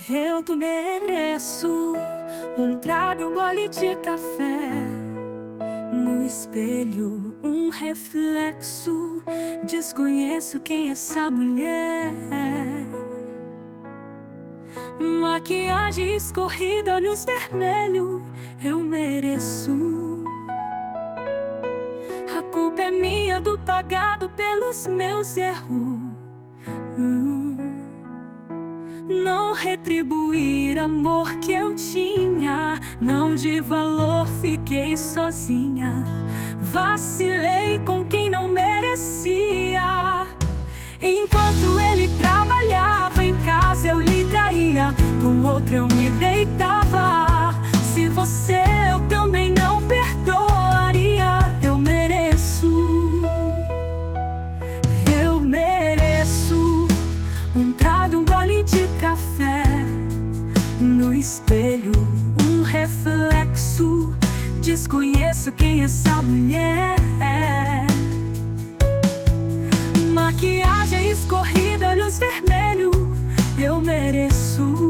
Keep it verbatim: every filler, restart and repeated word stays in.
Eu que mereço um trago, um gole de café. No espelho, um reflexo. Desconheço quem é essa mulher. Maquiagem escorrida, olhos vermelhos. Eu mereço. A culpa é minha do pagado pelos meus erros. Hum. Não retribuir amor que eu tinha. Não de valor, fiquei sozinha. Vacilei com quem não merecia. Enquanto ele trabalhava em casa, eu lhe traía. Com outro eu me deitava. Se você eu também não perdoaria. Eu mereço. Eu mereço um trago, um gole de café. No espelho, um reflexo. Desconheço quem é essa mulher. Maquiagem escorrida, olhos vermelhos. Eu mereço.